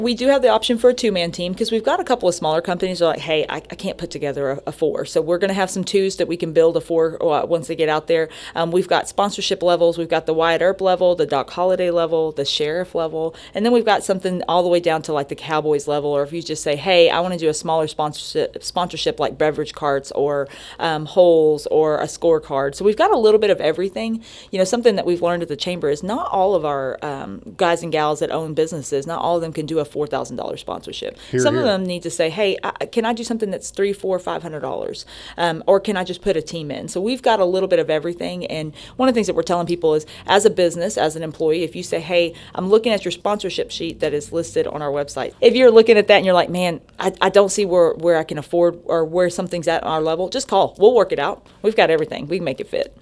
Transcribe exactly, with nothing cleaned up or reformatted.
We do have the option for a two-man team because we've got a couple of smaller companies that are like, hey, I, I can't put together a, a four. So we're going to have some twos that we can build a four uh, once they get out there. Um, we've got sponsorship levels. We've got the Wyatt Earp level, the Doc Holliday level, the Sheriff level. And then we've got something all the way down to like the Cowboys level. Or if you just say, hey, I want to do a smaller sponsorship, sponsorship like beverage carts or um, holes or a scorecard. So we've got a little bit of everything. You know, something that we've learned at the Chamber is not all of our um, guys and gals that own businesses, not all of them can do a four thousand dollars sponsorship. Here, Some here. of them need to say, hey, I, can I do something that's three, four, five hundred dollars, um, or can I just put a team in? So we've got a little bit of everything. And one of the things that we're telling people is, as a business, as an employee, if you say, hey, I'm looking at your sponsorship sheet that is listed on our website. If you're looking at that and you're like, man, I, I don't see where where I can afford or where something's at on our level, just call. We'll work it out. We've got everything. We can make it fit.